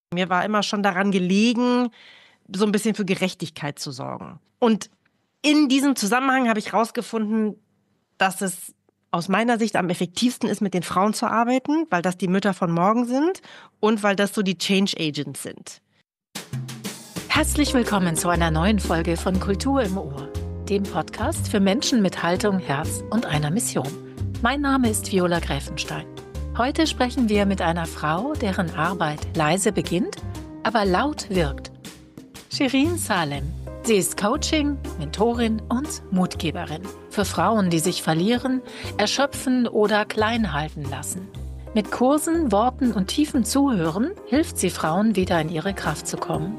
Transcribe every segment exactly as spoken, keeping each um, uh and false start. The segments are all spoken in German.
Mir war immer schon daran gelegen, so ein bisschen für Gerechtigkeit zu sorgen. Und in diesem Zusammenhang habe ich herausgefunden, dass es aus meiner Sicht am effektivsten ist, mit den Frauen zu arbeiten, weil das die Mütter von morgen sind und weil das so die Change Agents sind. Herzlich willkommen zu einer neuen Folge von Kultur im Ohr, dem Podcast für Menschen mit Haltung, Herz und einer Mission. Mein Name ist Viola Gräfenstein. Heute sprechen wir mit einer Frau, deren Arbeit leise beginnt, aber laut wirkt. Shirin Salem. Sie ist Coaching, Mentorin und Mutgeberin für Frauen, die sich verlieren, erschöpfen oder klein halten lassen. Mit Kursen, Worten und tiefem Zuhören hilft sie Frauen, wieder in ihre Kraft zu kommen.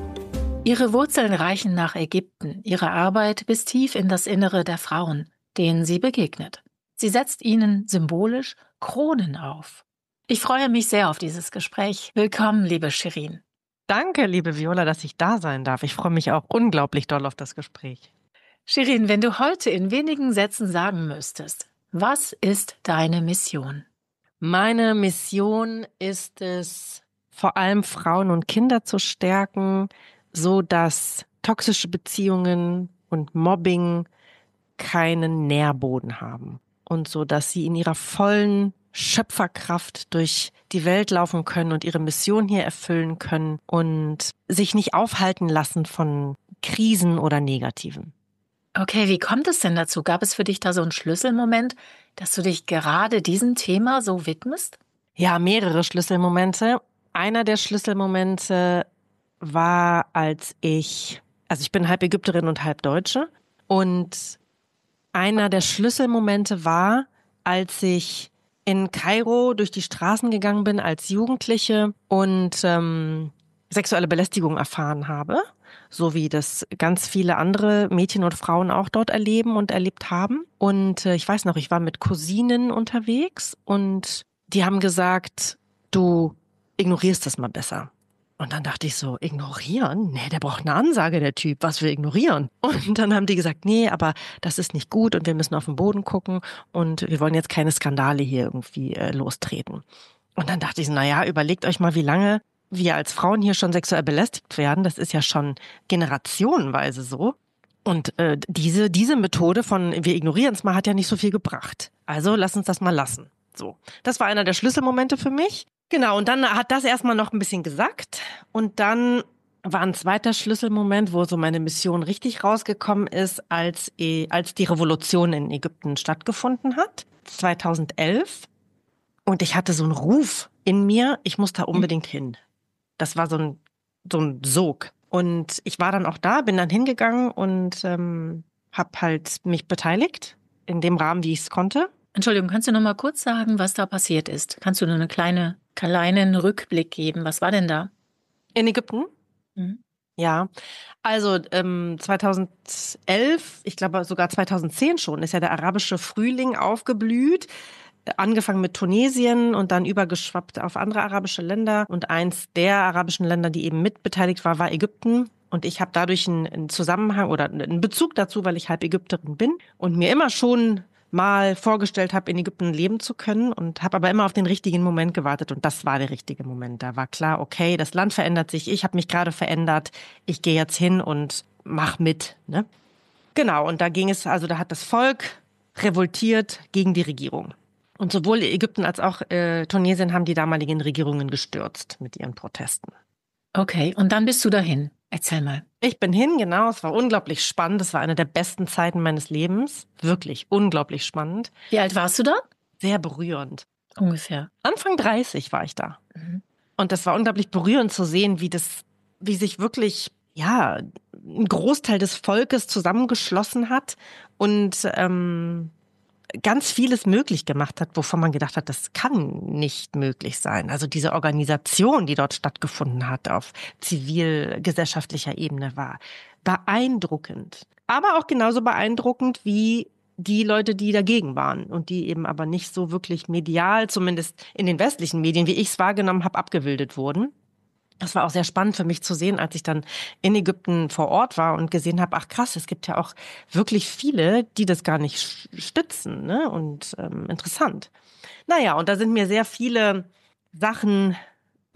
Ihre Wurzeln reichen nach Ägypten, ihre Arbeit bis tief in das Innere der Frauen, denen sie begegnet. Sie setzt ihnen symbolisch Kronen auf. Ich freue mich sehr auf dieses Gespräch. Willkommen, liebe Shirin. Danke, liebe Viola, dass ich da sein darf. Ich freue mich auch unglaublich doll auf das Gespräch. Shirin, wenn du heute in wenigen Sätzen sagen müsstest, was ist deine Mission? Meine Mission ist es, vor allem Frauen und Kinder zu stärken, so dass toxische Beziehungen und Mobbing keinen Nährboden haben und so dass sie in ihrer vollen Schöpferkraft durch die Welt laufen können und ihre Mission hier erfüllen können und sich nicht aufhalten lassen von Krisen oder Negativen. Okay, wie kommt es denn dazu? Gab es für dich da so einen Schlüsselmoment, dass du dich gerade diesem Thema so widmest? Ja, mehrere Schlüsselmomente. Einer der Schlüsselmomente war, als ich, also ich bin halb Ägypterin und halb Deutsche, und einer der Schlüsselmomente war, als ich in Kairo durch die Straßen gegangen bin als Jugendliche und ähm, sexuelle Belästigung erfahren habe, so wie das ganz viele andere Mädchen und Frauen auch dort erleben und erlebt haben. Und äh, ich weiß noch, ich war mit Cousinen unterwegs und die haben gesagt, du ignorierst das mal besser. Und dann dachte ich so, ignorieren? Nee, der braucht eine Ansage, der Typ, was wir ignorieren. Und dann haben die gesagt, nee, aber das ist nicht gut und wir müssen auf den Boden gucken und wir wollen jetzt keine Skandale hier irgendwie äh, lostreten. Und dann dachte ich so, naja, überlegt euch mal, wie lange wir als Frauen hier schon sexuell belästigt werden. Das ist ja schon generationenweise so. Und äh, diese, diese Methode von wir ignorieren es mal hat ja nicht so viel gebracht. Also lass uns das mal lassen. So, das war einer der Schlüsselmomente für mich. Genau, und dann hat das erstmal noch ein bisschen gesackt. Und dann war ein zweiter Schlüsselmoment, wo so meine Mission richtig rausgekommen ist, als, eh- als die Revolution in Ägypten stattgefunden hat, zweitausendelf. Und ich hatte so einen Ruf in mir, ich muss da unbedingt hin. Das war so ein, so ein Sog. Und ich war dann auch da, bin dann hingegangen und ähm, habe halt mich beteiligt, in dem Rahmen, wie ich es konnte. Entschuldigung, kannst du noch mal kurz sagen, was da passiert ist? Kannst du nur eine kleine, kleinen Rückblick geben? Was war denn da? In Ägypten? Mhm. Ja, also ähm, zweitausendelf, ich glaube sogar zweitausendzehn schon, ist ja der arabische Frühling aufgeblüht. Äh, Angefangen mit Tunesien und dann übergeschwappt auf andere arabische Länder. Und eins der arabischen Länder, die eben mitbeteiligt war, war Ägypten. Und ich habe dadurch einen, einen Zusammenhang oder einen Bezug dazu, weil ich halb Ägypterin bin und mir immer schon mal vorgestellt habe, in Ägypten leben zu können und habe aber immer auf den richtigen Moment gewartet und das war der richtige Moment. Da war klar, okay, das Land verändert sich, ich habe mich gerade verändert, ich gehe jetzt hin und mach mit, ne? Genau, und da ging es, also da hat das Volk revoltiert gegen die Regierung. Und sowohl Ägypten als auch äh, Tunesien haben die damaligen Regierungen gestürzt mit ihren Protesten. Okay, und dann bist du dahin. Erzähl mal. Ich bin hin, genau, es war unglaublich spannend, es war eine der besten Zeiten meines Lebens, wirklich unglaublich spannend, Wie alt warst du da? sehr berührend. Ungefähr. Anfang dreißig war ich da. Mhm. Und das war unglaublich berührend zu sehen, wie das, wie sich wirklich, ja, ein Großteil des Volkes zusammengeschlossen hat und ähm, ganz vieles möglich gemacht hat, wovon man gedacht hat, das kann nicht möglich sein. Also diese Organisation, die dort stattgefunden hat auf zivilgesellschaftlicher Ebene, war beeindruckend. Aber auch genauso beeindruckend wie die Leute, die dagegen waren und die eben aber nicht so wirklich medial, zumindest in den westlichen Medien, wie ich es wahrgenommen habe, abgebildet wurden. Das war auch sehr spannend für mich zu sehen, als ich dann in Ägypten vor Ort war und gesehen habe, ach krass, es gibt ja auch wirklich viele, die das gar nicht stützen, ne? Und ähm, interessant. Naja, und da sind mir sehr viele Sachen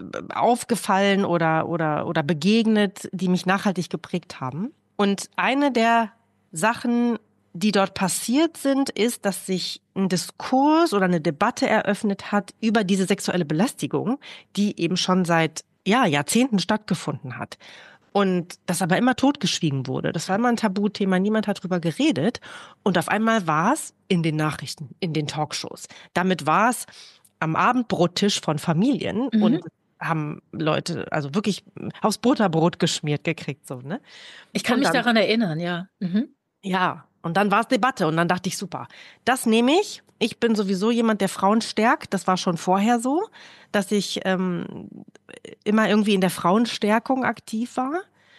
aufgefallen oder, oder, oder begegnet, die mich nachhaltig geprägt haben. Und eine der Sachen, die dort passiert sind, ist, dass sich ein Diskurs oder eine Debatte eröffnet hat über diese sexuelle Belästigung, die eben schon seit ja, Jahrzehnten stattgefunden hat. Und das aber immer totgeschwiegen wurde. Das war immer ein Tabuthema, niemand hat drüber geredet. Und auf einmal war es in den Nachrichten, in den Talkshows. Damit war es am Abendbrottisch von Familien Mhm. und haben Leute also wirklich aufs Butterbrot geschmiert gekriegt, so, ne? Ich kann Und mich dann, daran erinnern, ja. Mhm. ja, und dann war es Debatte und dann dachte ich, super, das nehme ich. Ich bin sowieso jemand, der Frauen stärkt. Das war schon vorher so, dass ich ähm, immer irgendwie in der Frauenstärkung aktiv war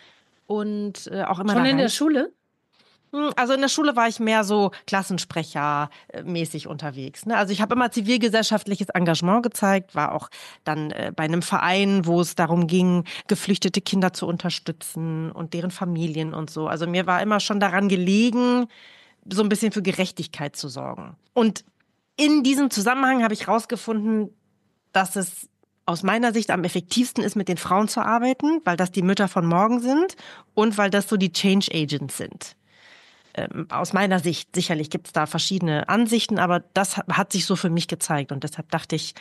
und äh, auch immer da Schon in der rein. Schule? Hm, Also in der Schule war ich mehr so Klassensprecher äh, mäßig unterwegs. Ne? Also ich habe immer zivilgesellschaftliches Engagement gezeigt, war auch dann äh, bei einem Verein, wo es darum ging, geflüchtete Kinder zu unterstützen und deren Familien und so. Also mir war immer schon daran gelegen, so ein bisschen für Gerechtigkeit zu sorgen. Und in diesem Zusammenhang habe ich herausgefunden, dass es aus meiner Sicht am effektivsten ist, mit den Frauen zu arbeiten, weil das die Mütter von morgen sind und weil das so die Change Agents sind. Ähm, aus meiner Sicht, sicherlich gibt es da verschiedene Ansichten, aber das hat, hat sich so für mich gezeigt. Und deshalb dachte ich,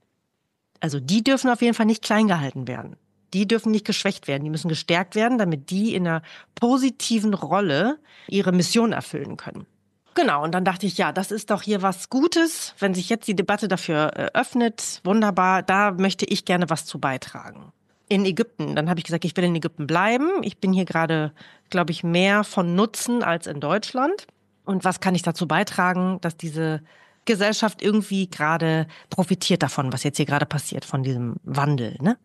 also die dürfen auf jeden Fall nicht klein gehalten werden. Die dürfen nicht geschwächt werden. Die müssen gestärkt werden, damit die in einer positiven Rolle ihre Mission erfüllen können. Genau, und dann dachte ich, ja, das ist doch hier was Gutes, wenn sich jetzt die Debatte dafür äh, öffnet. Wunderbar, da möchte ich gerne was zu beitragen. In Ägypten, dann habe ich gesagt, ich will in Ägypten bleiben. Ich bin hier gerade, glaube ich, mehr von Nutzen als in Deutschland. Und was kann ich dazu beitragen, dass diese Gesellschaft irgendwie gerade profitiert davon, was jetzt hier gerade passiert, von diesem Wandel, ne?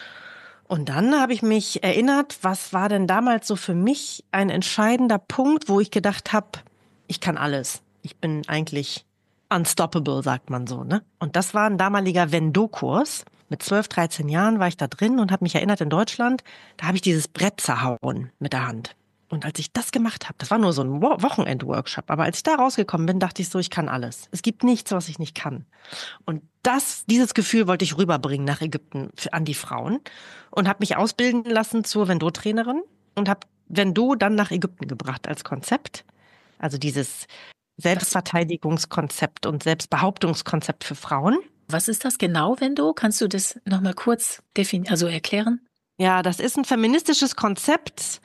Und dann habe ich mich erinnert, was war denn damals so für mich ein entscheidender Punkt, wo ich gedacht habe, ich kann alles. Ich bin eigentlich unstoppable, sagt man so, ne? Und das war ein damaliger Vendo-Kurs. Mit zwölf, dreizehn Jahren war ich da drin und habe mich erinnert, in Deutschland, da habe ich dieses Brett zerhauen mit der Hand. Und als ich das gemacht habe, das war nur so ein Wo- Wochenend-Workshop, aber als ich da rausgekommen bin, dachte ich so, ich kann alles. Es gibt nichts, was ich nicht kann. Und das, dieses Gefühl wollte ich rüberbringen nach Ägypten für, an die Frauen und habe mich ausbilden lassen zur Vendo-Trainerin und habe Vendo dann nach Ägypten gebracht als Konzept. Also dieses Selbstverteidigungskonzept und Selbstbehauptungskonzept für Frauen. Was ist das genau, Vendo? Kannst du das nochmal kurz definieren, also erklären? Ja, das ist ein feministisches Konzept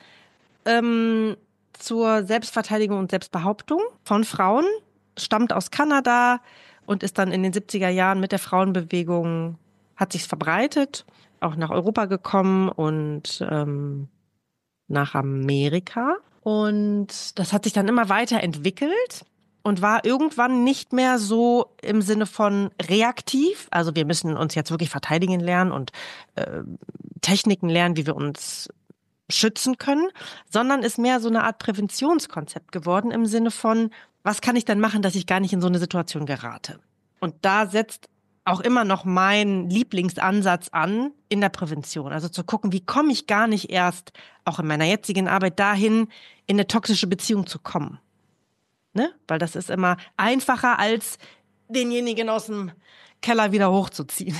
ähm, zur Selbstverteidigung und Selbstbehauptung von Frauen, stammt aus Kanada und ist dann in den siebziger Jahren mit der Frauenbewegung, hat sich verbreitet, auch nach Europa gekommen und ähm, nach Amerika. Und das hat sich dann immer weiterentwickelt und war irgendwann nicht mehr so im Sinne von reaktiv. Also wir müssen uns jetzt wirklich verteidigen lernen und äh, Techniken lernen, wie wir uns schützen können, sondern ist mehr so eine Art Präventionskonzept geworden im Sinne von, was kann ich denn machen, dass ich gar nicht in so eine Situation gerate? Und da setzt auch immer noch mein Lieblingsansatz an in der Prävention. Also zu gucken, wie komme ich gar nicht erst, auch in meiner jetzigen Arbeit, dahin, in eine toxische Beziehung zu kommen. Ne? Weil das ist immer einfacher, als denjenigen aus dem Keller wieder hochzuziehen.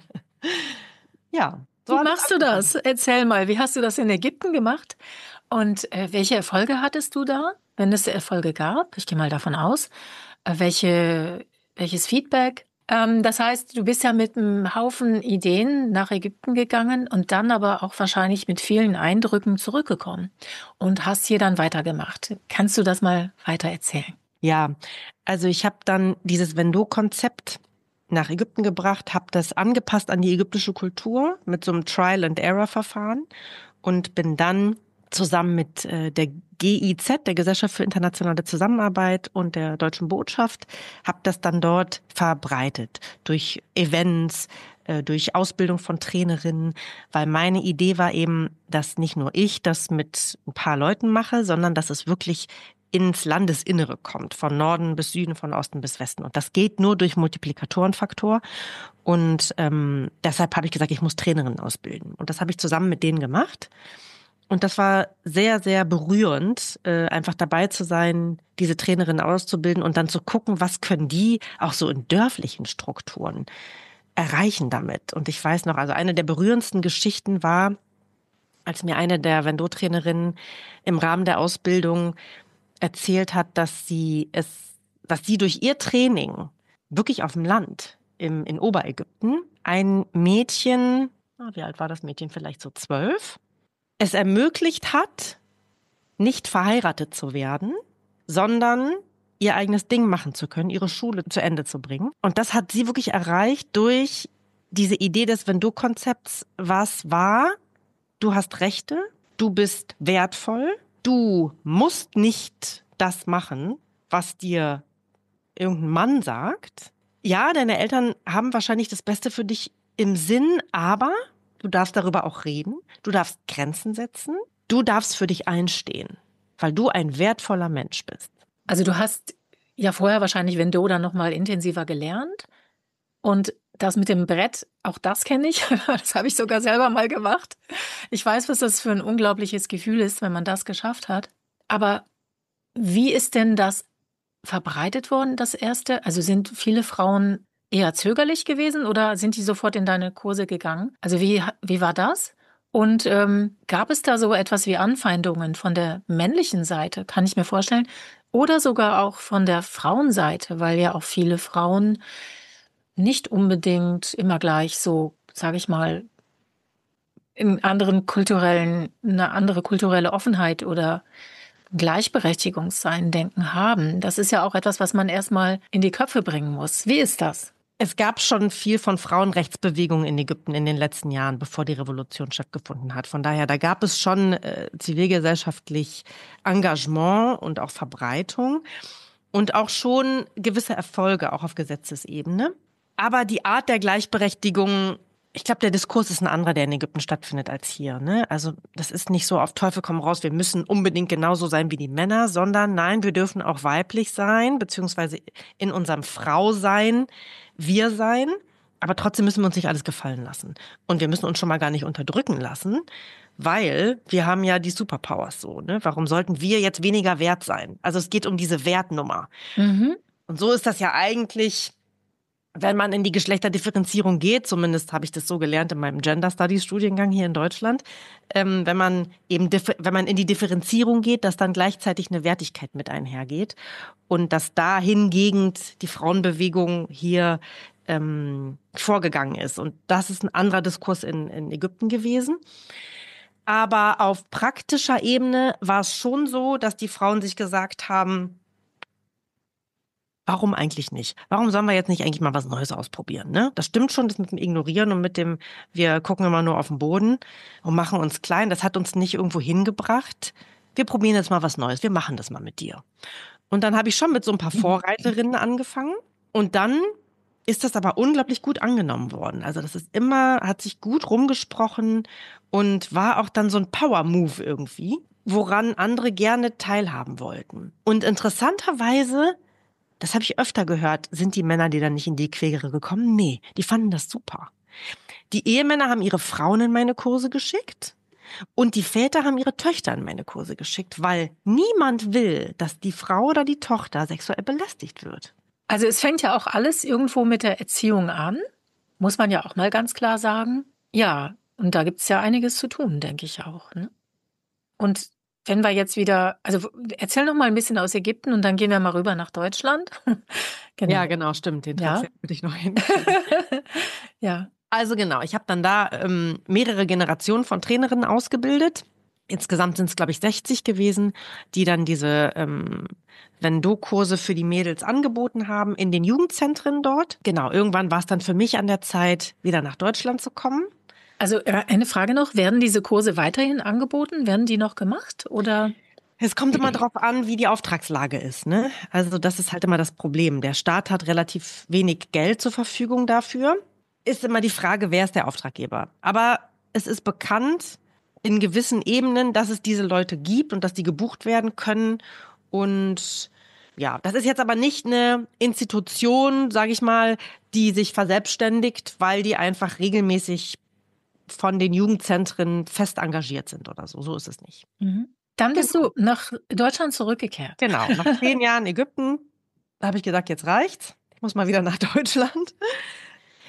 Ja. So Wie hat es machst du angefangen. das? Erzähl mal, wie hast du das in Ägypten gemacht? Und äh, welche Erfolge hattest du da, wenn es Erfolge gab? Ich gehe mal davon aus. Äh, welche, welches Feedback? Ähm, das heißt, du bist ja mit einem Haufen Ideen nach Ägypten gegangen und dann aber auch wahrscheinlich mit vielen Eindrücken zurückgekommen und hast hier dann weitergemacht. Kannst du das mal weiter erzählen? Ja, also ich habe dann dieses Vendo-Konzept nach Ägypten gebracht, habe das angepasst an die ägyptische Kultur mit so einem Trial-and-Error-Verfahren und bin dann zusammen mit äh, der G I Z, der Gesellschaft für internationale Zusammenarbeit und der Deutschen Botschaft, habe das dann dort verbreitet durch Events, äh, durch Ausbildung von Trainerinnen, weil meine Idee war eben, dass nicht nur ich das mit ein paar Leuten mache, sondern dass es wirklich ins Landesinnere kommt, von Norden bis Süden, von Osten bis Westen. Und das geht nur durch Multiplikatorenfaktor. Und ähm, deshalb habe ich gesagt, ich muss Trainerinnen ausbilden. Und das habe ich zusammen mit denen gemacht. Und das war sehr, sehr berührend, äh, einfach dabei zu sein, diese Trainerinnen auszubilden und dann zu gucken, was können die auch so in dörflichen Strukturen. erreichen damit. Und ich weiß noch, also eine der berührendsten Geschichten war, als mir eine der Vendôme-Trainerinnen im Rahmen der Ausbildung erzählt hat, dass sie es, dass sie durch ihr Training wirklich auf dem Land im, in Oberägypten ein Mädchen, ah, wie alt war das Mädchen, vielleicht so zwölf, es ermöglicht hat, nicht verheiratet zu werden, sondern ihr eigenes Ding machen zu können, ihre Schule zu Ende zu bringen. Und das hat sie wirklich erreicht durch diese Idee des Vendôme-Konzepts. Was war? Du hast Rechte, du bist wertvoll, du musst nicht das machen, was dir irgendein Mann sagt. Ja, deine Eltern haben wahrscheinlich das Beste für dich im Sinn, aber du darfst darüber auch reden, du darfst Grenzen setzen, du darfst für dich einstehen, weil du ein wertvoller Mensch bist. Also du hast ja vorher wahrscheinlich Vendôme dann noch mal intensiver gelernt und das mit dem Brett, auch das kenne ich, das habe ich sogar selber mal gemacht. Ich weiß, was das für ein unglaubliches Gefühl ist, wenn man das geschafft hat. Aber wie ist denn das verbreitet worden, das erste? Also sind viele Frauen eher zögerlich gewesen oder sind die sofort in deine Kurse gegangen? Also wie, wie war das? Und ähm, gab es da so etwas wie Anfeindungen von der männlichen Seite, kann ich mir vorstellen, oder sogar auch von der Frauenseite, weil ja auch viele Frauen nicht unbedingt immer gleich so, sage ich mal, in anderen kulturellen, eine andere kulturelle Offenheit oder Gleichberechtigungssein denken haben. Das ist ja auch etwas, was man erstmal in die Köpfe bringen muss. Wie ist das? Es gab schon viel von Frauenrechtsbewegungen in Ägypten in den letzten Jahren, bevor die Revolution stattgefunden hat. Von daher, da gab es schon äh, zivilgesellschaftlich Engagement und auch Verbreitung und auch schon gewisse Erfolge, auch auf Gesetzesebene. Aber die Art der Gleichberechtigung, ich glaube, der Diskurs ist ein anderer, der in Ägypten stattfindet als hier. Ne? Also das ist nicht so auf Teufel komm raus, wir müssen unbedingt genauso sein wie die Männer, sondern nein, wir dürfen auch weiblich sein, beziehungsweise in unserem Frausein wir sein. Aber trotzdem müssen wir uns nicht alles gefallen lassen. Und wir müssen uns schon mal gar nicht unterdrücken lassen, weil wir haben ja die Superpowers so. Ne? Warum sollten wir jetzt weniger wert sein? Also es geht um diese Wertnummer. Mhm. Und so ist das ja eigentlich, wenn man in die Geschlechterdifferenzierung geht, zumindest habe ich das so gelernt in meinem Gender Studies Studiengang hier in Deutschland, ähm, wenn man eben, wenn man in die Differenzierung geht, dass dann gleichzeitig eine Wertigkeit mit einhergeht und dass da hingegen die Frauenbewegung hier ähm, vorgegangen ist. Und das ist ein anderer Diskurs in, in Ägypten gewesen. Aber auf praktischer Ebene war es schon so, dass die Frauen sich gesagt haben, warum eigentlich nicht? Warum sollen wir jetzt nicht eigentlich mal was Neues ausprobieren? Ne? Das stimmt schon, das mit dem Ignorieren und mit dem, wir gucken immer nur auf den Boden und machen uns klein, das hat uns nicht irgendwo hingebracht. Wir probieren jetzt mal was Neues, wir machen das mal mit dir. Und dann habe ich schon mit so ein paar Vorreiterinnen angefangen und dann ist das aber unglaublich gut angenommen worden. Also das ist immer, hat sich gut rumgesprochen und war auch dann so ein Power-Move irgendwie, woran andere gerne teilhaben wollten. Und interessanterweise, das habe ich öfter gehört, sind die Männer, die dann nicht in die Quere gekommen? Nee, die fanden das super. Die Ehemänner haben ihre Frauen in meine Kurse geschickt und die Väter haben ihre Töchter in meine Kurse geschickt, weil niemand will, dass die Frau oder die Tochter sexuell belästigt wird. Also es fängt ja auch alles irgendwo mit der Erziehung an, muss man ja auch mal ganz klar sagen. Ja, und da gibt es ja einiges zu tun, denke ich auch. Ne? Und wenn wir jetzt wieder, also erzähl noch mal ein bisschen aus Ägypten und dann gehen wir mal rüber nach Deutschland. Genau. Ja, genau, stimmt. Den ja. würde ich noch hin. Ja. Also genau, ich habe dann da ähm, mehrere Generationen von Trainerinnen ausgebildet. Insgesamt sind es, glaube ich, sechzig gewesen, die dann diese ähm, Vendôme-Kurse für die Mädels angeboten haben in den Jugendzentren dort. Genau, irgendwann war es dann für mich an der Zeit, wieder nach Deutschland zu kommen. Also eine Frage noch, werden diese Kurse weiterhin angeboten? Werden die noch gemacht oder? Es kommt immer drauf an, wie die Auftragslage ist, ne? Also das ist halt immer das Problem. Der Staat hat relativ wenig Geld zur Verfügung dafür. Ist immer die Frage, wer ist der Auftraggeber? Aber es ist bekannt in gewissen Ebenen, dass es diese Leute gibt und dass die gebucht werden können. Und ja, das ist jetzt aber nicht eine Institution, sage ich mal, die sich verselbstständigt, weil die einfach regelmäßig von den Jugendzentren fest engagiert sind oder so. So ist es nicht. Mhm. Dann bist genau. du nach Deutschland zurückgekehrt. Genau, nach zehn Jahren Ägypten, da habe ich gesagt, jetzt reicht's. Ich muss mal wieder nach Deutschland.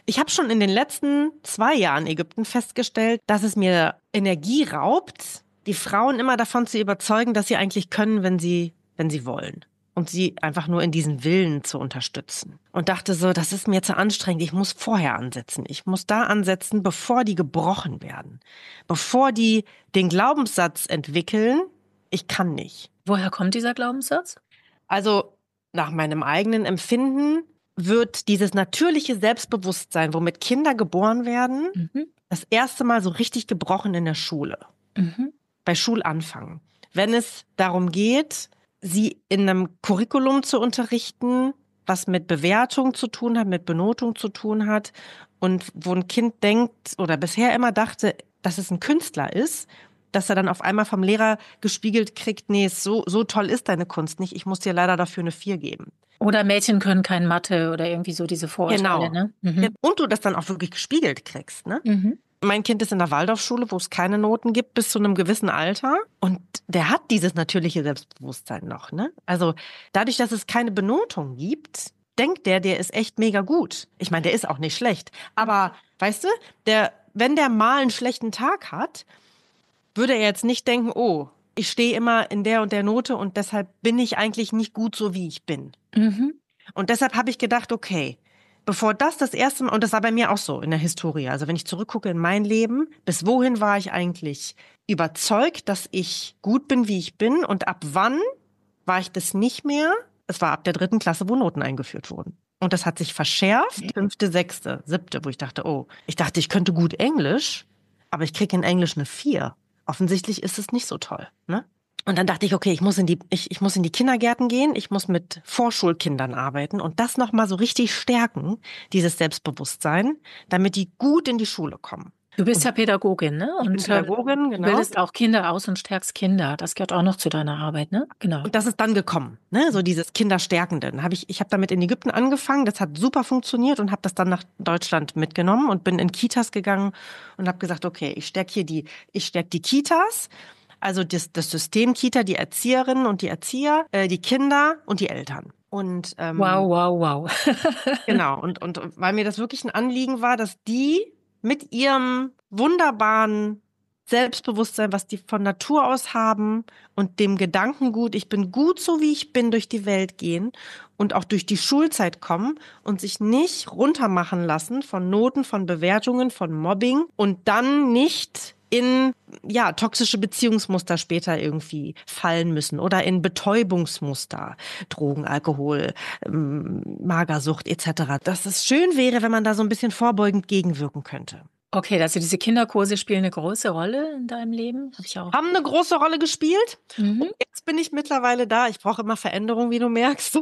Ich habe schon in den letzten zwei Jahren Ägypten festgestellt, dass es mir Energie raubt, die Frauen immer davon zu überzeugen, dass sie eigentlich können, wenn sie, wenn sie wollen. Und sie einfach nur in diesen Willen zu unterstützen. Und dachte so, das ist mir zu anstrengend, ich muss vorher ansetzen. Ich muss da ansetzen, bevor die gebrochen werden. Bevor die den Glaubenssatz entwickeln, ich kann nicht. Woher kommt dieser Glaubenssatz? Also nach meinem eigenen Empfinden wird dieses natürliche Selbstbewusstsein, womit Kinder geboren werden, mhm. das erste Mal so richtig gebrochen in der Schule. Mhm. Bei Schulanfang. Wenn es darum geht, sie in einem Curriculum zu unterrichten, was mit Bewertung zu tun hat, mit Benotung zu tun hat und wo ein Kind denkt oder bisher immer dachte, dass es ein Künstler ist, dass er dann auf einmal vom Lehrer gespiegelt kriegt, nee, so, so toll ist deine Kunst nicht, ich muss dir leider dafür eine vier geben. Oder Mädchen können kein Mathe oder irgendwie so diese Vorurteile. Genau. Ne? Mhm. Und du das dann auch wirklich gespiegelt kriegst, ne? Mhm. Mein Kind ist in der Waldorfschule, wo es keine Noten gibt bis zu einem gewissen Alter. Und der hat dieses natürliche Selbstbewusstsein noch, ne? Also dadurch, dass es keine Benotung gibt, denkt der, der ist echt mega gut. Ich meine, der ist auch nicht schlecht. Aber, weißt du, der, wenn der mal einen schlechten Tag hat, würde er jetzt nicht denken, oh, ich stehe immer in der und der Note und deshalb bin ich eigentlich nicht gut so, wie ich bin. Mhm. Und deshalb habe ich gedacht, okay, bevor das das erste Mal, und das war bei mir auch so in der Historie, also wenn ich zurückgucke in mein Leben, bis wohin war ich eigentlich überzeugt, dass ich gut bin, wie ich bin, und ab wann war ich das nicht mehr? Es war ab der dritten Klasse, wo Noten eingeführt wurden. Und das hat sich verschärft, fünfte, sechste, siebte, wo ich dachte, oh, ich dachte, ich könnte gut Englisch, aber ich kriege in Englisch eine vier. Offensichtlich ist es nicht so toll, ne? Und dann dachte ich, okay, ich muss in die, ich, ich muss in die Kindergärten gehen, ich muss mit Vorschulkindern arbeiten und das nochmal so richtig stärken, dieses Selbstbewusstsein, damit die gut in die Schule kommen. Du bist und ja Pädagogin, ne? Und ich bin Pädagogin, genau. Du bildest auch Kinder aus und stärkst Kinder. Das gehört auch noch zu deiner Arbeit, ne? Genau. Und das ist dann gekommen, ne? So dieses Kinderstärkende. Dann habe ich, ich habe damit in Ägypten angefangen. Das hat super funktioniert und habe das dann nach Deutschland mitgenommen und bin in Kitas gegangen und habe gesagt, okay, ich stärke hier die, ich stärke die Kitas. Also das, das System Kita, die Erzieherinnen und die Erzieher, äh, die Kinder und die Eltern. Und, ähm, wow, wow, wow. Genau. Und, und weil mir das wirklich ein Anliegen war, dass die mit ihrem wunderbaren Selbstbewusstsein, was die von Natur aus haben und dem Gedankengut, ich bin gut so, wie ich bin, durch die Welt gehen und auch durch die Schulzeit kommen und sich nicht runtermachen lassen von Noten, von Bewertungen, von Mobbing und dann nicht in ja toxische Beziehungsmuster später irgendwie fallen müssen oder in Betäubungsmuster, Drogen, Alkohol, ähm, Magersucht et cetera. Dass es schön wäre, wenn man da so ein bisschen vorbeugend gegenwirken könnte. Okay, also diese Kinderkurse spielen eine große Rolle in deinem Leben? Hab ich auch. Haben eine große Rolle gespielt. Mhm. Und jetzt bin ich mittlerweile da. Ich brauche immer Veränderung, wie du merkst.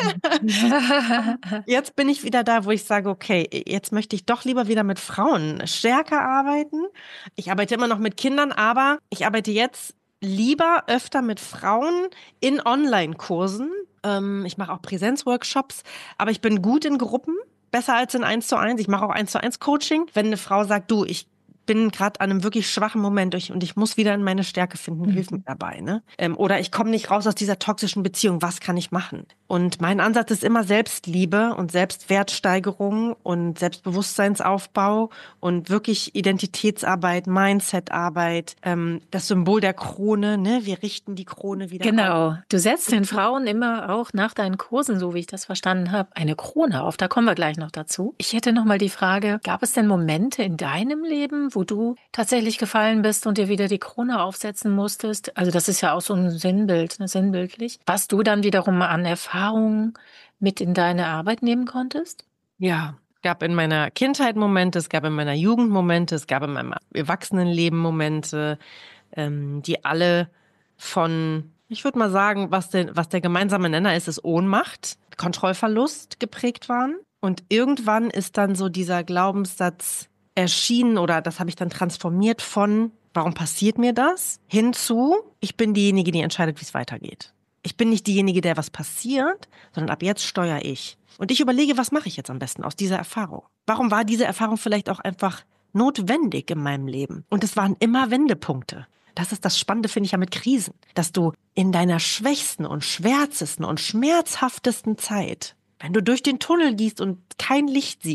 Mhm. Jetzt bin ich wieder da, wo ich sage, okay, jetzt möchte ich doch lieber wieder mit Frauen stärker arbeiten. Ich arbeite immer noch mit Kindern, aber ich arbeite jetzt lieber öfter mit Frauen in Online-Kursen. Ähm, ich mache auch Präsenzworkshops, aber ich bin gut in Gruppen. Besser als in eins zu eins. Ich mache auch eins zu eins Coaching. Wenn eine Frau sagt, du, ich bin gerade an einem wirklich schwachen Moment und ich muss wieder in meine Stärke finden, hilf mir dabei, ne? Ähm, oder ich komme nicht raus aus dieser toxischen Beziehung, was kann ich machen? Und mein Ansatz ist immer Selbstliebe und Selbstwertsteigerung und Selbstbewusstseinsaufbau und wirklich Identitätsarbeit, Mindsetarbeit, ähm, das Symbol der Krone, ne? Wir richten die Krone wieder Genau. auf. Du setzt den Frauen immer auch nach deinen Kursen, so wie ich das verstanden habe, eine Krone auf. Da kommen wir gleich noch dazu. Ich hätte noch mal die Frage, gab es denn Momente in deinem Leben, wo du tatsächlich gefallen bist und dir wieder die Krone aufsetzen musstest? Also das ist ja auch so ein Sinnbild, ne, sinnbildlich. Was du dann wiederum an Erfahrungen mit in deine Arbeit nehmen konntest? Ja, es gab in meiner Kindheit Momente, es gab in meiner Jugend Momente, es gab in meinem Erwachsenenleben Momente, ähm, die alle von, ich würde mal sagen, was, denn, was der gemeinsame Nenner ist, ist Ohnmacht, Kontrollverlust geprägt waren. Und irgendwann ist dann so dieser Glaubenssatz erschienen oder das habe ich dann transformiert von, warum passiert mir das, hinzu, ich bin diejenige, die entscheidet, wie es weitergeht. Ich bin nicht diejenige, der was passiert, sondern ab jetzt steuere ich. Und ich überlege, was mache ich jetzt am besten aus dieser Erfahrung? Warum war diese Erfahrung vielleicht auch einfach notwendig in meinem Leben? Und es waren immer Wendepunkte. Das ist das Spannende, finde ich ja mit Krisen, dass du in deiner schwächsten und schwärzesten und schmerzhaftesten Zeit, wenn du durch den Tunnel gehst und kein Licht siehst,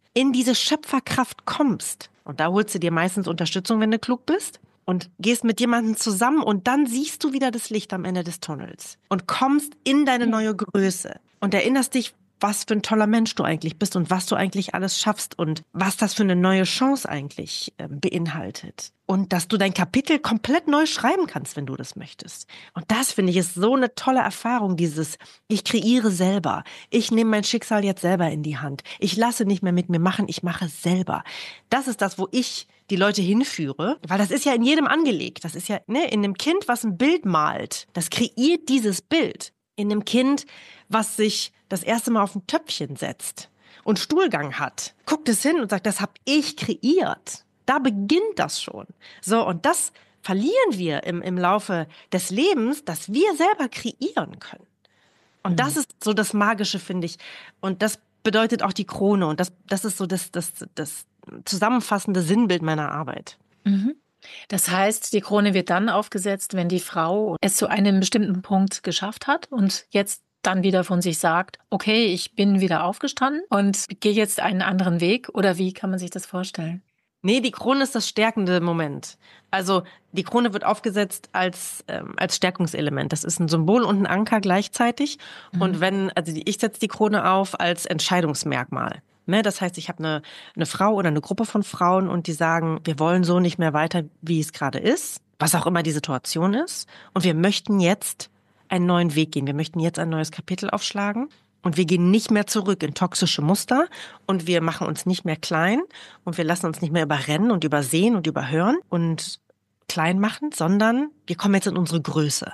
in diese Schöpferkraft kommst, und da holst du dir meistens Unterstützung, wenn du klug bist, und gehst mit jemandem zusammen und dann siehst du wieder das Licht am Ende des Tunnels und kommst in deine neue Größe und erinnerst dich, was für ein toller Mensch du eigentlich bist und was du eigentlich alles schaffst und was das für eine neue Chance eigentlich äh, beinhaltet. Und dass du dein Kapitel komplett neu schreiben kannst, wenn du das möchtest. Und das, finde ich, ist so eine tolle Erfahrung, dieses, ich kreiere selber. Ich nehme mein Schicksal jetzt selber in die Hand. Ich lasse nicht mehr mit mir machen, ich mache es selber. Das ist das, wo ich die Leute hinführe, weil das ist ja in jedem angelegt. Das ist ja, ne, in einem Kind, was ein Bild malt, das kreiert dieses Bild. In einem Kind, was sich das erste Mal auf ein Töpfchen setzt und Stuhlgang hat, guckt es hin und sagt, das habe ich kreiert. Da beginnt das schon. So, und das verlieren wir im, im Laufe des Lebens, dass wir selber kreieren können. Und mhm. das ist so das Magische, finde ich. Und das bedeutet auch die Krone. Und das, das ist so das, das, das zusammenfassende Sinnbild meiner Arbeit. Mhm. Das heißt, die Krone wird dann aufgesetzt, wenn die Frau es zu einem bestimmten Punkt geschafft hat und jetzt dann wieder von sich sagt, okay, ich bin wieder aufgestanden und gehe jetzt einen anderen Weg, oder wie kann man sich das vorstellen? Nee, die Krone ist das stärkende Moment. Also die Krone wird aufgesetzt als ähm, als Stärkungselement. Das ist ein Symbol und ein Anker gleichzeitig. Mhm. Und wenn, also ich setze die Krone auf als Entscheidungsmerkmal. Ne, das heißt, ich habe eine, eine Frau oder eine Gruppe von Frauen und die sagen, wir wollen so nicht mehr weiter, wie es gerade ist, was auch immer die Situation ist. Und wir möchten jetzt einen neuen Weg gehen. Wir möchten jetzt ein neues Kapitel aufschlagen. Und wir gehen nicht mehr zurück in toxische Muster und wir machen uns nicht mehr klein und wir lassen uns nicht mehr überrennen und übersehen und überhören und klein machen, sondern wir kommen jetzt in unsere Größe.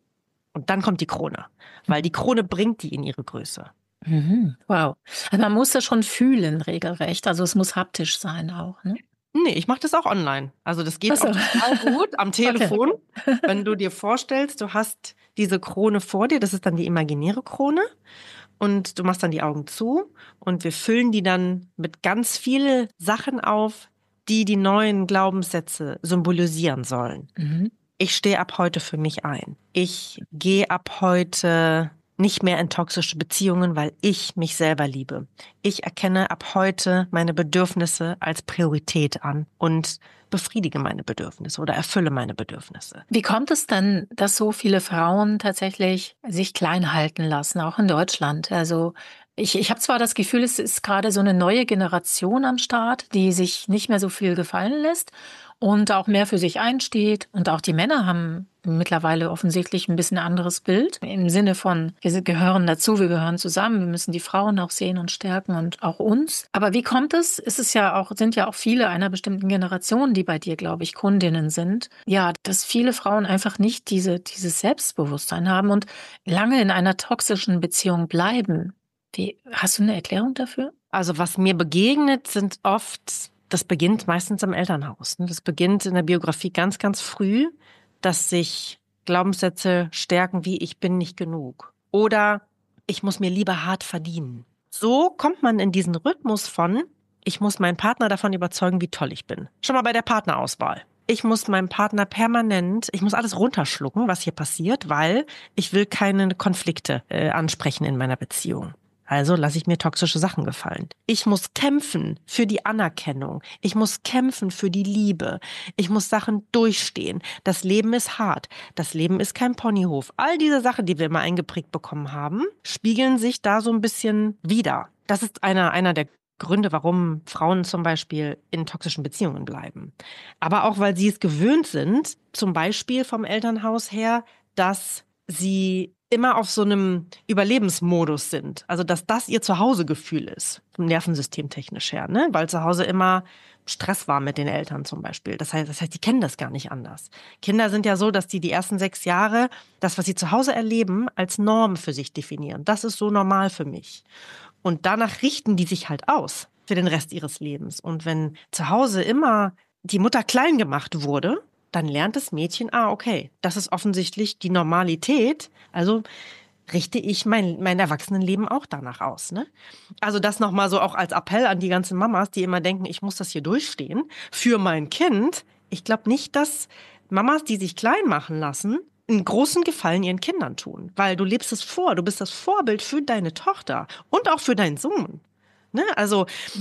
Und dann kommt die Krone, weil die Krone bringt die in ihre Größe. Mhm. Wow. Also man muss das schon fühlen, regelrecht. Also es muss haptisch sein auch, ne? Nee, ich mache das auch online. Also das geht so. auch total gut am Telefon. Okay. Wenn du dir vorstellst, du hast diese Krone vor dir, das ist dann die imaginäre Krone. Und du machst dann die Augen zu und wir füllen die dann mit ganz vielen Sachen auf, die die neuen Glaubenssätze symbolisieren sollen. Mhm. Ich stehe ab heute für mich ein. Ich gehe ab heute nicht mehr in toxische Beziehungen, weil ich mich selber liebe. Ich erkenne ab heute meine Bedürfnisse als Priorität an und befriedige meine Bedürfnisse oder erfülle meine Bedürfnisse. Wie kommt es denn, dass so viele Frauen tatsächlich sich klein halten lassen, auch in Deutschland? Also ich, ich habe zwar das Gefühl, es ist gerade so eine neue Generation am Start, die sich nicht mehr so viel gefallen lässt und auch mehr für sich einsteht. Und auch die Männer haben mittlerweile offensichtlich ein bisschen anderes Bild im Sinne von, wir gehören dazu, wir gehören zusammen, wir müssen die Frauen auch sehen und stärken und auch uns. Aber wie kommt es? Es ist ja auch, sind ja auch viele einer bestimmten Generation, die bei dir, glaube ich, Kundinnen sind. Ja, dass viele Frauen einfach nicht diese, dieses Selbstbewusstsein haben und lange in einer toxischen Beziehung bleiben. Wie, hast du eine Erklärung dafür? Also was mir begegnet, sind oft, das beginnt meistens im Elternhaus. Das beginnt in der Biografie ganz, ganz früh, dass sich Glaubenssätze stärken wie ich bin nicht genug oder ich muss mir lieber hart verdienen. So kommt man in diesen Rhythmus von, ich muss meinen Partner davon überzeugen, wie toll ich bin. Schon mal bei der Partnerauswahl. Ich muss meinem Partner permanent, ich muss alles runterschlucken, was hier passiert, weil ich will keine Konflikte äh, ansprechen in meiner Beziehung. Also lasse ich mir toxische Sachen gefallen. Ich muss kämpfen für die Anerkennung. Ich muss kämpfen für die Liebe. Ich muss Sachen durchstehen. Das Leben ist hart. Das Leben ist kein Ponyhof. All diese Sachen, die wir immer eingeprägt bekommen haben, spiegeln sich da so ein bisschen wider. Das ist einer, einer der Gründe, warum Frauen zum Beispiel in toxischen Beziehungen bleiben. Aber auch, weil sie es gewöhnt sind, zum Beispiel vom Elternhaus her, dass sie immer auf so einem Überlebensmodus sind. Also, dass das ihr Zuhausegefühl ist, vom Nervensystem technisch her, ne? Weil zu Hause immer Stress war mit den Eltern zum Beispiel. Das heißt, das heißt, die kennen das gar nicht anders. Kinder sind ja so, dass die die ersten sechs Jahre, das, was sie zu Hause erleben, als Norm für sich definieren. Das ist so normal für mich. Und danach richten die sich halt aus für den Rest ihres Lebens. Und wenn zu Hause immer die Mutter klein gemacht wurde, dann lernt das Mädchen, ah, okay, das ist offensichtlich die Normalität, also richte ich mein, mein Erwachsenenleben auch danach aus, ne? Also das nochmal so auch als Appell an die ganzen Mamas, die immer denken, ich muss das hier durchstehen für mein Kind. Ich glaube nicht, dass Mamas, die sich klein machen lassen, einen großen Gefallen ihren Kindern tun, weil du lebst es vor, du bist das Vorbild für deine Tochter und auch für deinen Sohn, ne? Also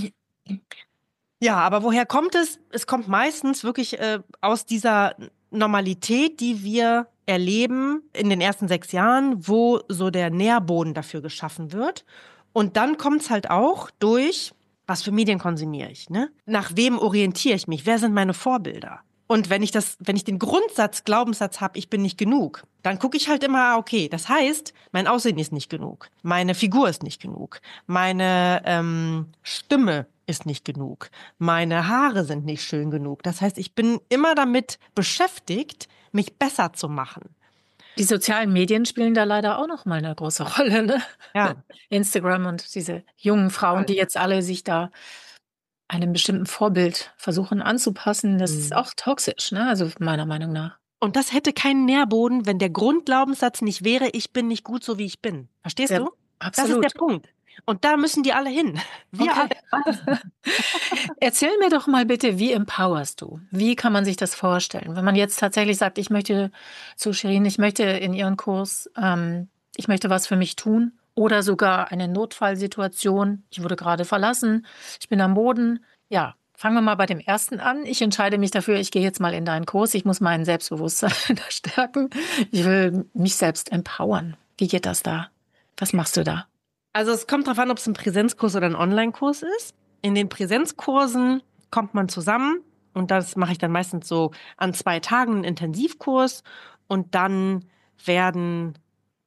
Ja, aber woher kommt es? Es kommt meistens wirklich äh, aus dieser Normalität, die wir erleben in den ersten sechs Jahren, wo so der Nährboden dafür geschaffen wird. Und dann kommt es halt auch durch, was für Medien konsumiere ich, ne? Nach wem orientiere ich mich? Wer sind meine Vorbilder? Und wenn ich das, wenn ich den Grundsatz, Glaubenssatz habe, ich bin nicht genug, dann gucke ich halt immer, ah, okay, das heißt, mein Aussehen ist nicht genug, meine Figur ist nicht genug, meine ähm, Stimme ist nicht genug, meine Haare sind nicht schön genug. Das heißt, ich bin immer damit beschäftigt, mich besser zu machen. Die sozialen Medien spielen da leider auch noch mal eine große Rolle, ne? Ja. Instagram und diese jungen Frauen, die jetzt alle sich da einem bestimmten Vorbild versuchen anzupassen, das ist Mhm. auch toxisch, ne? Also meiner Meinung nach. Und das hätte keinen Nährboden, wenn der Grundglaubenssatz nicht wäre, ich bin nicht gut so, wie ich bin. Verstehst Ja, du? Das ist der absolut. Punkt. Und da müssen die alle hin. Wir Okay. alle. Erzähl mir doch mal bitte, wie empowerst du? Wie kann man sich das vorstellen? Wenn man jetzt tatsächlich sagt, ich möchte zu Shirin, ich möchte in ihren Kurs, ähm, ich möchte was für mich tun oder sogar eine Notfallsituation. Ich wurde gerade verlassen, ich bin am Boden. Ja, fangen wir mal bei dem ersten an. Ich entscheide mich dafür, ich gehe jetzt mal in deinen Kurs. Ich muss mein Selbstbewusstsein stärken. Ich will mich selbst empowern. Wie geht das da? Was machst du da? Also es kommt darauf an, ob es ein Präsenzkurs oder ein Online-Kurs ist. In den Präsenzkursen kommt man zusammen und das mache ich dann meistens so an zwei Tagen einen Intensivkurs und dann werden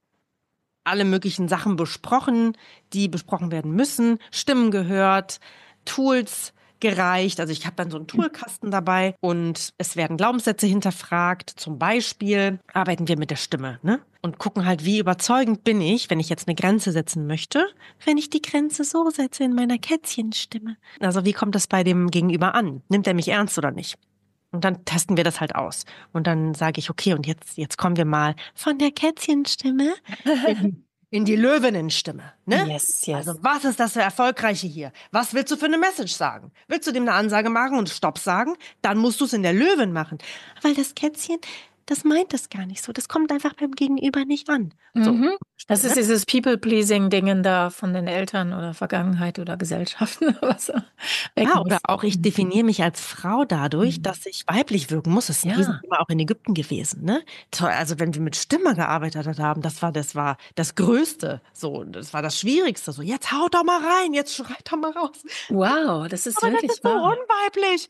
alle möglichen Sachen besprochen, die besprochen werden müssen, Stimmen gehört, Tools gereicht. Also ich habe dann so einen Toolkasten dabei und es werden Glaubenssätze hinterfragt. Zum Beispiel arbeiten wir mit der Stimme, ne? Und gucken halt, wie überzeugend bin ich, wenn ich jetzt eine Grenze setzen möchte, wenn ich die Grenze so setze in meiner Kätzchenstimme. Also wie kommt das bei dem Gegenüber an? Nimmt er mich ernst oder nicht? Und dann testen wir das halt aus. Und dann sage ich, okay, und jetzt, jetzt kommen wir mal von der Kätzchenstimme in die, in die Löwinnenstimme, ne? Yes, Also, yes. was ist das für Erfolgreiche hier? Was willst du für eine Message sagen? Willst du dem eine Ansage machen und Stopp sagen? Dann musst du es in der Löwin machen. Weil das Kätzchen, das meint das gar nicht so. Das kommt einfach beim Gegenüber nicht an. So, Mhm. Das ist ne? dieses People-Pleasing-Dingen da von den Eltern oder Vergangenheit oder Gesellschaften, was weg Ja, oder muss. auch ich definiere mich als Frau dadurch, Mhm. dass ich weiblich wirken muss. Das ist ein Ja. Riesenthema auch in Ägypten gewesen, ne? Toll, also wenn wir mit Stimme gearbeitet haben, das war, das war das Größte, so, das war das Schwierigste. So, jetzt haut doch mal rein, jetzt schreit doch mal raus. Wow, das ist Aber das wirklich ist so wahr. unweiblich.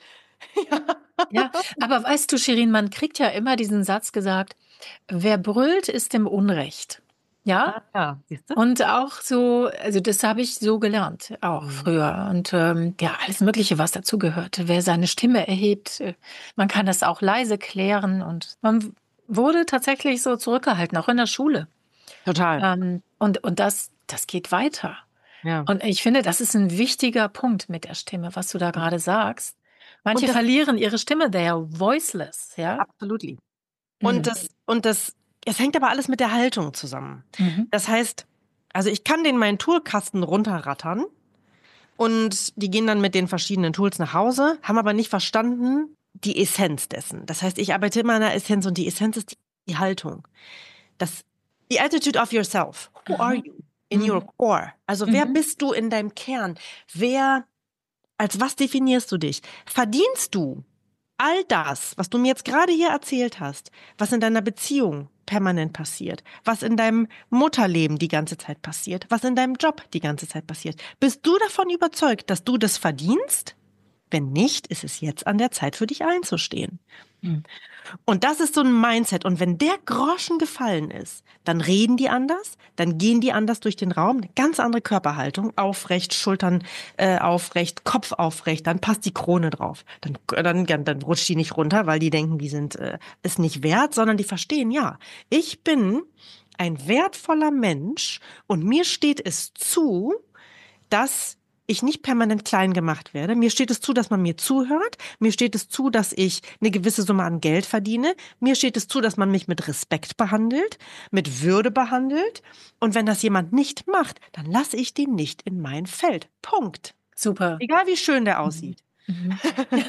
Ja, aber weißt du, Shirin, man kriegt ja immer diesen Satz gesagt, wer brüllt, ist im Unrecht. Ja? Ah, ja, siehst du? Und auch so, also das habe ich so gelernt, auch Mhm. früher. Und ähm, ja, alles Mögliche, was dazugehört. Wer seine Stimme erhebt, äh, man kann das auch leise klären. Und man wurde tatsächlich so zurückgehalten, auch in der Schule. Total, Ähm, und und das, das geht weiter. ja. Und ich finde, das ist ein wichtiger Punkt mit der Stimme, was du da gerade sagst. Und Manche das, verlieren ihre Stimme, they are voiceless, ja? absolutely. Und Mhm. das, und das, es hängt aber alles mit der Haltung zusammen. Mhm. Das heißt, also ich kann den meinen Toolkasten runterrattern. Und die gehen dann mit den verschiedenen Tools nach Hause, haben aber nicht verstanden die Essenz dessen. Das heißt, ich arbeite immer an der Essenz und die Essenz ist die, die Haltung. Das, die attitude of yourself. Who are Aha. you in your Mhm. core? Also wer Mhm. bist du in deinem Kern? Wer, als was definierst du dich? Verdienst du all das, was du mir jetzt gerade hier erzählt hast, was in deiner Beziehung permanent passiert, was in deinem Mutterleben die ganze Zeit passiert, was in deinem Job die ganze Zeit passiert, bist du davon überzeugt, dass du das verdienst? Wenn nicht, ist es jetzt an der Zeit für dich einzustehen. Mhm. Und das ist so ein Mindset. Und wenn der Groschen gefallen ist, dann reden die anders, dann gehen die anders durch den Raum. Eine ganz andere Körperhaltung, aufrecht, Schultern äh, aufrecht, Kopf aufrecht, dann passt die Krone drauf. Dann, dann, dann, dann rutscht die nicht runter, weil die denken, die sind äh, es nicht wert, sondern die verstehen, ja, ich bin ein wertvoller Mensch und mir steht es zu, dass ich nicht permanent klein gemacht werde. Mir steht es zu, dass man mir zuhört. Mir steht es zu, dass ich eine gewisse Summe an Geld verdiene. Mir steht es zu, dass man mich mit Respekt behandelt, mit Würde behandelt. Und wenn das jemand nicht macht, dann lasse ich den nicht in mein Feld. Punkt. Super. Egal wie schön der Mhm. aussieht. Mhm.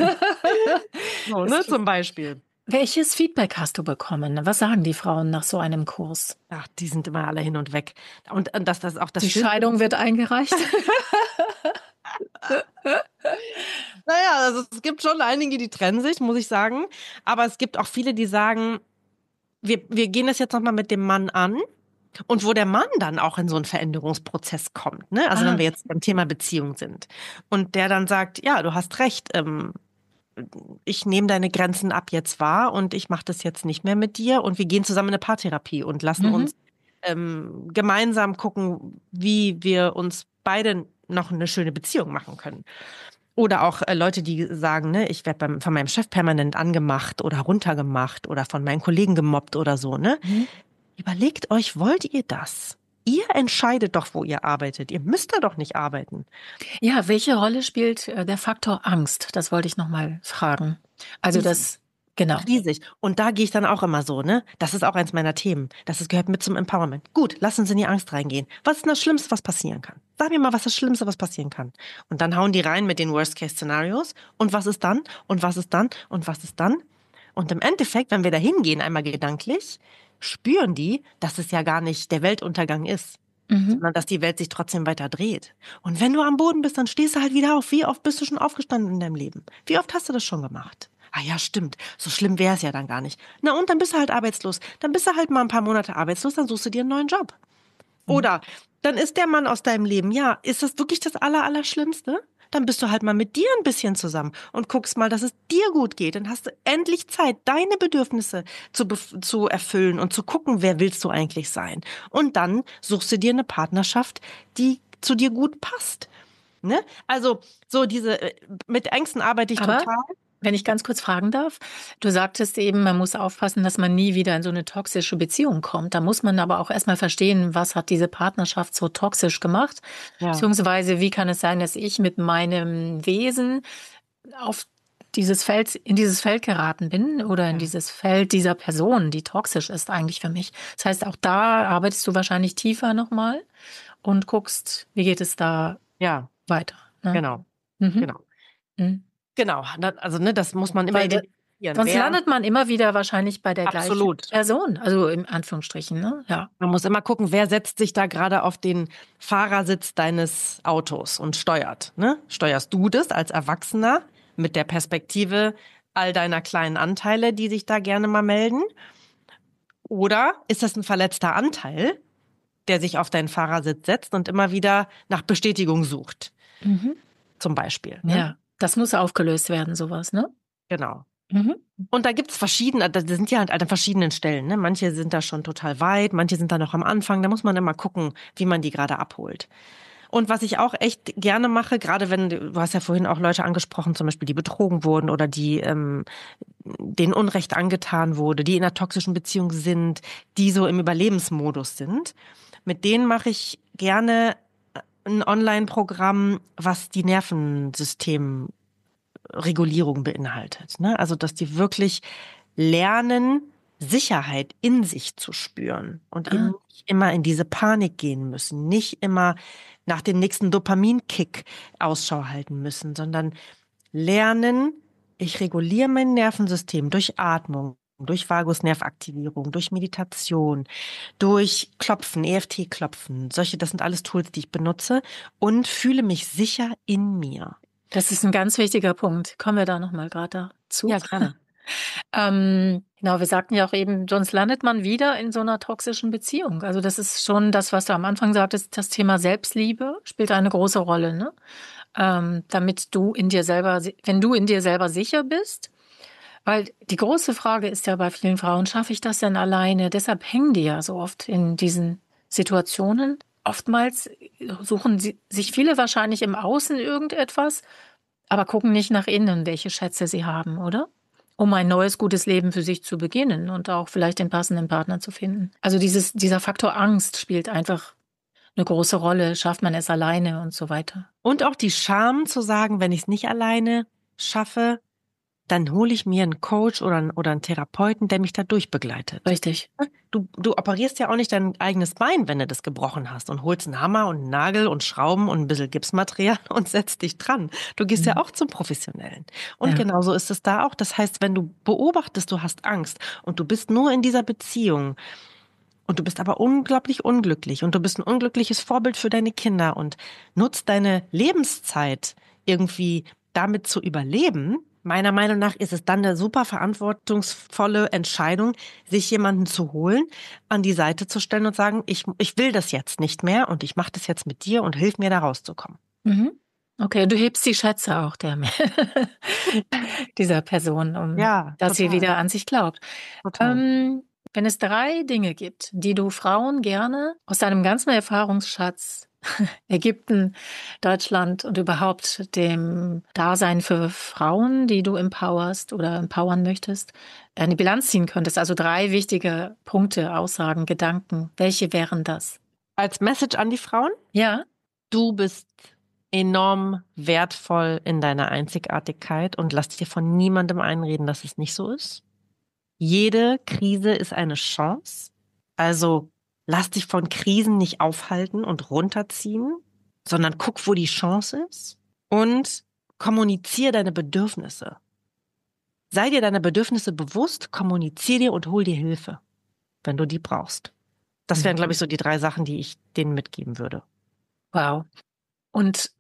So, Das ne, klingt- zum Beispiel. Welches Feedback hast du bekommen? Was sagen die Frauen nach so einem Kurs? Ach, die sind immer alle hin und weg. Und, und das, das ist auch das Die Schönste. Scheidung wird eingereicht. Naja, also es gibt schon einige, die trennen sich, muss ich sagen. Aber es gibt auch viele, die sagen, wir, wir gehen das jetzt nochmal mit dem Mann an. Und wo der Mann dann auch in so einen Veränderungsprozess kommt, ne? Also wenn Ah, wir jetzt beim Thema Beziehung sind. Und der dann sagt, ja, du hast recht, ähm, ich nehme deine Grenzen ab jetzt wahr und ich mache das jetzt nicht mehr mit dir und wir gehen zusammen in eine Paartherapie und lassen mhm. uns ähm, gemeinsam gucken, wie wir uns beide noch eine schöne Beziehung machen können. Oder auch äh, Leute, die sagen, ne, ich werde von meinem Chef permanent angemacht oder runtergemacht oder von meinen Kollegen gemobbt oder so, ne? Mhm. Überlegt euch, wollt ihr das? Ihr entscheidet doch, wo ihr arbeitet. Ihr müsst da doch nicht arbeiten. Ja, welche Rolle spielt äh, der Faktor Angst? Das wollte ich noch mal fragen. Also Riesig. das, genau. Riesig. Und da gehe ich dann auch immer so, ne? Das ist auch eins meiner Themen. Das ist, gehört mit zum Empowerment. Gut, lass uns in die Angst reingehen. Was ist denn das Schlimmste, was passieren kann? Sag mir mal, was ist das Schlimmste, was passieren kann? Und dann hauen die rein mit den Worst-Case-Szenarios. Und was ist dann? Und was ist dann? Und was ist dann? Und im Endeffekt, wenn wir da hingehen, einmal gedanklich, spüren die, dass es ja gar nicht der Weltuntergang ist, Mhm. sondern dass die Welt sich trotzdem weiter dreht. Und wenn du am Boden bist, dann stehst du halt wieder auf. Wie oft bist du schon aufgestanden in deinem Leben? Wie oft hast du das schon gemacht? Ah ja, stimmt. So schlimm wäre es ja dann gar nicht. Na und dann bist du halt arbeitslos. Dann bist du halt mal ein paar Monate arbeitslos, dann suchst du dir einen neuen Job. Mhm. Oder dann ist der Mann aus deinem Leben, ja, ist das wirklich das Aller, Allerschlimmste? Dann bist du halt mal mit dir ein bisschen zusammen und guckst mal, dass es dir gut geht. Dann hast du endlich Zeit, deine Bedürfnisse zu, bef- zu erfüllen und zu gucken, wer willst du eigentlich sein. Und dann suchst du dir eine Partnerschaft, die zu dir gut passt. Ne? Also so diese, äh, mit Ängsten arbeite ich Aber total. wenn ich ganz kurz fragen darf, du sagtest eben, man muss aufpassen, dass man nie wieder in so eine toxische Beziehung kommt. Da muss man aber auch erstmal verstehen, was hat diese Partnerschaft so toxisch gemacht? Ja, Beziehungsweise, wie kann es sein, dass ich mit meinem Wesen auf dieses Feld, in dieses Feld geraten bin oder in ja, dieses Feld dieser Person, die toxisch ist eigentlich für mich. Das heißt, auch da arbeitest du wahrscheinlich tiefer nochmal und guckst, wie geht es da ja, weiter. Ne? genau, Mhm. genau. Mhm. Genau, da- also ne, das muss man immer Weil da, identifizieren. sonst Wer, landet man immer wieder wahrscheinlich bei der gleichen absolut. Person, also in Anführungsstrichen, ne? Ja. Man muss immer gucken, wer setzt sich da gerade auf den Fahrersitz deines Autos und steuert. Ne? Steuerst du das als Erwachsener mit der Perspektive all deiner kleinen Anteile, die sich da gerne mal melden? Oder ist das ein verletzter Anteil, der sich auf deinen Fahrersitz setzt und immer wieder nach Bestätigung sucht, Mhm. zum Beispiel? Ne? Ja, das muss aufgelöst werden, sowas, ne? Genau. Mhm. Und da gibt's verschiedene, das sind ja halt an verschiedenen Stellen. Ne? Manche sind da schon total weit, manche sind da noch am Anfang. Da muss man immer gucken, wie man die gerade abholt. Und was ich auch echt gerne mache, gerade wenn, du hast ja vorhin auch Leute angesprochen, zum Beispiel, die betrogen wurden oder die ähm, denen Unrecht angetan wurde, die in einer toxischen Beziehung sind, die so im Überlebensmodus sind. Mit denen mache ich gerne ein Online-Programm, was die Nervensystemregulierung beinhaltet. Ne? Also, dass die wirklich lernen, Sicherheit in sich zu spüren und Ah, eben nicht immer in diese Panik gehen müssen, nicht immer nach dem nächsten Dopaminkick Ausschau halten müssen, sondern lernen, ich reguliere mein Nervensystem durch Atmung, durch Vagusnervaktivierung, durch Meditation, durch Klopfen, E F T-Klopfen. Solche, das sind alles Tools, die ich benutze und fühle mich sicher in mir. das ist ein ganz wichtiger Punkt. Kommen wir da nochmal gerade dazu? Ja, gerne. Ähm, genau, wir sagten ja auch eben, sonst landet man wieder in so einer toxischen Beziehung. Also das ist schon das, was du am Anfang sagtest, das Thema Selbstliebe spielt eine große Rolle, ne? Ähm, damit du in dir selber, si- wenn du in dir selber sicher bist, weil die große Frage ist ja bei vielen Frauen, schaffe ich das denn alleine? Deshalb hängen die ja so oft in diesen Situationen. Oftmals suchen sie, sich viele wahrscheinlich im Außen irgendetwas, aber gucken nicht nach innen, welche Schätze sie haben, oder? Um ein neues, gutes Leben für sich zu beginnen und auch vielleicht den passenden Partner zu finden. Also dieses, dieser Faktor Angst spielt einfach eine große Rolle. Schafft man es alleine und so weiter. Und auch die Scham zu sagen, wenn ich es nicht alleine schaffe, dann hole ich mir einen Coach oder einen, oder einen Therapeuten, der mich da durchbegleitet. Richtig. Du, du operierst ja auch nicht dein eigenes Bein, wenn du das gebrochen hast und holst einen Hammer und einen Nagel und Schrauben und ein bisschen Gipsmaterial und setzt dich dran. Du gehst ja Mhm. auch zum Professionellen. Und Ja. genauso ist es da auch. Das heißt, wenn du beobachtest, du hast Angst und du bist nur in dieser Beziehung Und du bist aber unglaublich unglücklich und du bist ein unglückliches Vorbild für deine Kinder und nutzt deine Lebenszeit irgendwie damit zu überleben. Meiner Meinung nach ist es dann eine super verantwortungsvolle Entscheidung, sich jemanden zu holen, an die Seite zu stellen und sagen, ich, ich will das jetzt nicht mehr und ich mache das jetzt mit dir und hilf mir da rauszukommen. Mhm. Okay, du hebst die Schätze auch der dieser Person, um Ja, dass sie total, wieder an sich glaubt. total. Ähm, wenn es drei Dinge gibt, die du Frauen gerne aus deinem ganzen Erfahrungsschatz, Ägypten, Deutschland und überhaupt dem Dasein für Frauen, die du empowerst oder empowern möchtest, eine Bilanz ziehen könntest, also drei wichtige Punkte, Aussagen, Gedanken, welche wären das? Als Message an die Frauen, Ja? du bist enorm wertvoll in deiner Einzigartigkeit und lass dir von niemandem einreden, dass es nicht so ist. Jede Krise ist eine Chance. Also lass dich von Krisen nicht aufhalten und runterziehen, sondern guck, wo die Chance ist und kommuniziere deine Bedürfnisse. Sei dir deiner Bedürfnisse bewusst, kommuniziere dir und hol dir Hilfe, wenn du die brauchst. Das wären, glaube ich, so die drei Sachen, die ich denen mitgeben würde. Wow. Und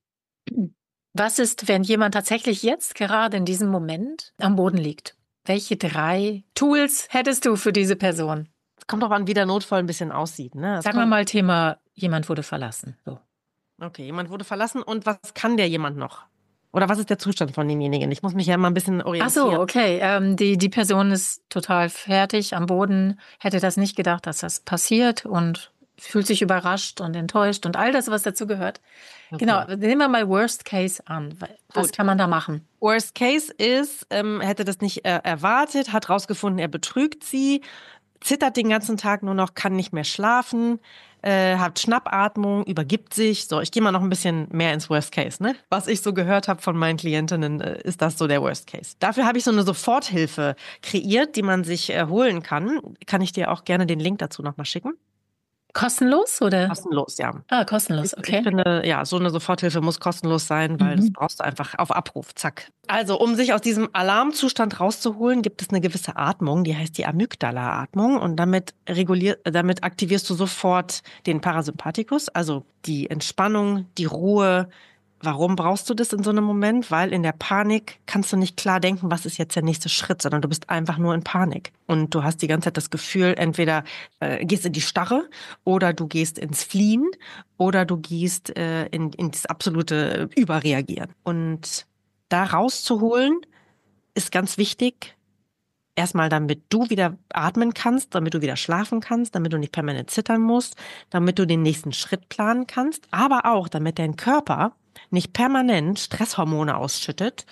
was ist, wenn jemand tatsächlich jetzt gerade in diesem Moment am Boden liegt? Welche drei Tools hättest du für diese Person? Es kommt auch an, wie der Notfall ein bisschen aussieht, ne? Es Sagen wir kommt, mal Thema, jemand wurde verlassen. So. okay, jemand wurde verlassen und was kann der jemand noch? Oder was ist der Zustand von demjenigen? Ich muss mich ja immer ein bisschen Ach so, orientieren. okay. Ähm, die, die Person ist total fertig am Boden, hätte das nicht gedacht, dass das passiert und fühlt sich überrascht und enttäuscht und all das, was dazu gehört. Genau, Okay, nehmen wir mal Worst Case an. Was gut. kann man da machen? Worst Case ist, ähm, hätte das nicht äh, erwartet, hat rausgefunden, er betrügt sie, zittert den ganzen Tag nur noch, kann nicht mehr schlafen, äh, hat Schnappatmung, übergibt sich. So, ich gehe mal noch ein bisschen mehr ins Worst Case, ne? Was ich so gehört habe von meinen Klientinnen, äh, ist das so der Worst Case. Dafür habe ich so eine Soforthilfe kreiert, die man sich äh, holen kann. Kann ich dir auch gerne den Link dazu nochmal schicken? Kostenlos oder? Kostenlos, ja. Ah, Ich, kostenlos, ich okay. finde, ja, so eine Soforthilfe muss kostenlos sein, weil das Mhm. brauchst du einfach auf Abruf, zack. Also, um sich aus diesem Alarmzustand rauszuholen, gibt es eine gewisse Atmung, die heißt die Amygdala-Atmung und damit regulier, damit aktivierst du sofort den Parasympathikus, also die Entspannung, die Ruhe. Warum brauchst du das in so einem Moment? Weil in der Panik kannst du nicht klar denken, was ist jetzt der nächste Schritt, sondern du bist einfach nur in Panik. Und du hast die ganze Zeit das Gefühl, entweder äh, gehst in die Starre oder du gehst ins Fliehen oder du gehst äh, in, in das absolute Überreagieren. Und da rauszuholen, ist ganz wichtig. Erstmal, damit du wieder atmen kannst, damit du wieder schlafen kannst, damit du nicht permanent zittern musst, damit du den nächsten Schritt planen kannst, aber auch, damit dein Körper nicht permanent Stresshormone ausschüttet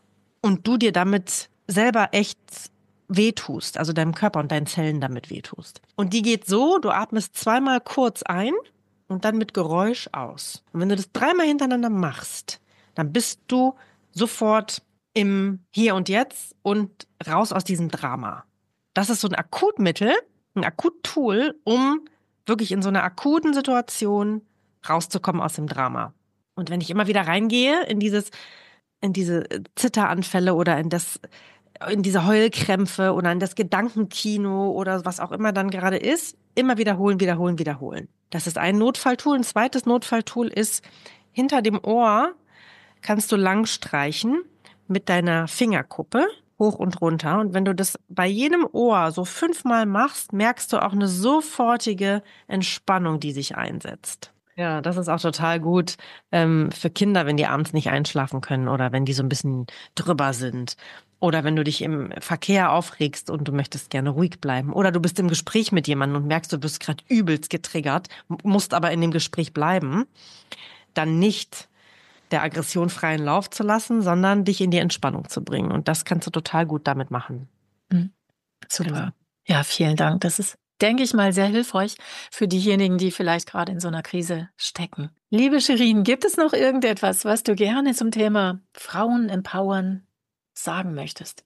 und du dir damit selber echt wehtust, also deinem Körper und deinen Zellen damit wehtust. Und die geht so, du atmest zweimal kurz ein und dann mit Geräusch aus. Und wenn du das dreimal hintereinander machst, dann bist du sofort im Hier und Jetzt und raus aus diesem Drama. Das ist so ein Akutmittel, ein Akuttool, um wirklich in so einer akuten Situation rauszukommen aus dem Drama. Und wenn ich immer wieder reingehe in dieses, in diese Zitteranfälle oder in das, in diese Heulkrämpfe oder in das Gedankenkino oder was auch immer dann gerade ist, immer wiederholen, wiederholen, wiederholen. Das ist ein Notfalltool. Ein zweites Notfalltool ist, hinter dem Ohr kannst du lang streichen mit deiner Fingerkuppe hoch und runter. Und wenn du das bei jedem Ohr so fünfmal machst, merkst du auch eine sofortige Entspannung, die sich einsetzt. Ja, das ist auch total gut ähm, für Kinder, wenn die abends nicht einschlafen können oder wenn die so ein bisschen drüber sind. Oder wenn du dich im Verkehr aufregst und du möchtest gerne ruhig bleiben. Oder du bist im Gespräch mit jemandem und merkst, du bist gerade übelst getriggert, musst aber in dem Gespräch bleiben. Dann nicht der Aggression freien Lauf zu lassen, sondern dich in die Entspannung zu bringen. Und das kannst du total gut damit machen. Mhm. Super. Ja, vielen Dank. Das ist, denke ich mal, sehr hilfreich für diejenigen, die vielleicht gerade in so einer Krise stecken. Liebe Shirin, gibt es noch irgendetwas, was du gerne zum Thema Frauen empowern sagen möchtest?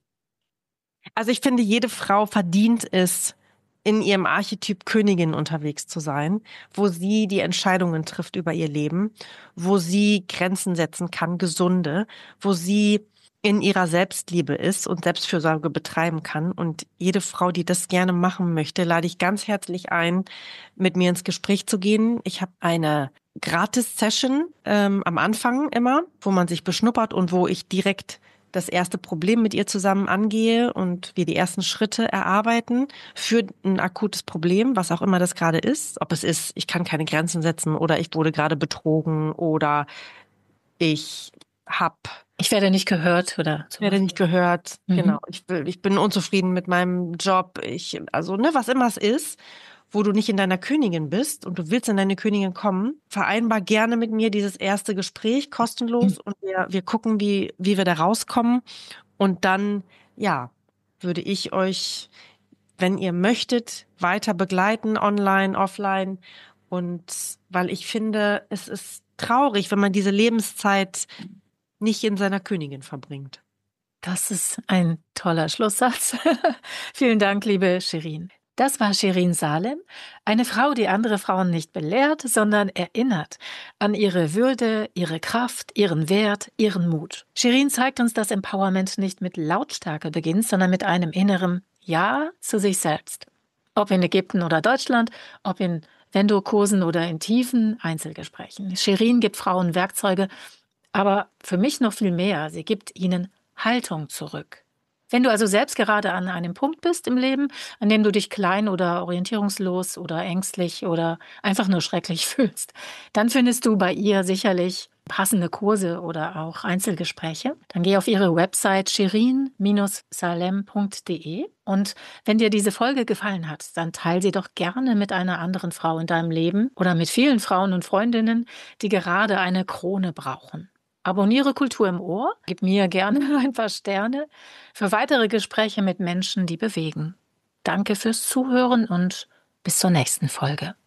Also ich finde, jede Frau verdient es, in ihrem Archetyp Königin unterwegs zu sein, wo sie die Entscheidungen trifft über ihr Leben, wo sie Grenzen setzen kann, gesunde, wo sie in ihrer Selbstliebe ist und Selbstfürsorge betreiben kann. Und jede Frau, die das gerne machen möchte, lade ich ganz herzlich ein, mit mir ins Gespräch zu gehen. Ich habe eine Gratis-Session ähm, am Anfang immer, wo man sich beschnuppert und wo ich direkt das erste Problem mit ihr zusammen angehe und wir die ersten Schritte erarbeiten für ein akutes Problem, was auch immer das gerade ist. Ob es ist, ich kann keine Grenzen setzen oder ich wurde gerade betrogen oder ich hab Ich werde nicht gehört oder Ich werde nicht gehört, Mhm. genau. Ich will, ich bin unzufrieden mit meinem Job. Ich, also, ne, was immer es ist, wo du nicht in deiner Königin bist und du willst in deine Königin kommen, vereinbar gerne mit mir dieses erste Gespräch kostenlos und wir, wir gucken, wie, wie wir da rauskommen. Und dann, ja, würde ich euch, wenn ihr möchtet, weiter begleiten, online, offline. Und weil ich finde, es ist traurig, wenn man diese Lebenszeit nicht in seiner Königin verbringt. Das ist ein toller Schlusssatz. Vielen Dank, liebe Shirin. Das war Shirin Salem, eine Frau, die andere Frauen nicht belehrt, sondern erinnert an ihre Würde, ihre Kraft, ihren Wert, ihren Mut. Shirin zeigt uns, dass Empowerment nicht mit Lautstärke beginnt, sondern mit einem inneren Ja zu sich selbst. Ob in Ägypten oder Deutschland, ob in Vendor-Kursen oder in tiefen Einzelgesprächen. Shirin gibt Frauen Werkzeuge, aber für mich noch viel mehr. Sie gibt ihnen Haltung zurück. Wenn du also selbst gerade an einem Punkt bist im Leben, an dem du dich klein oder orientierungslos oder ängstlich oder einfach nur schrecklich fühlst, dann findest du bei ihr sicherlich passende Kurse oder auch Einzelgespräche. Dann geh auf ihre Website shirin salem punkt de und wenn dir diese Folge gefallen hat, dann teile sie doch gerne mit einer anderen Frau in deinem Leben oder mit vielen Frauen und Freundinnen, die gerade eine Krone brauchen. Abonniere Kultur im Ohr, gib mir gerne ein paar Sterne für weitere Gespräche mit Menschen, die bewegen. Danke fürs Zuhören und bis zur nächsten Folge.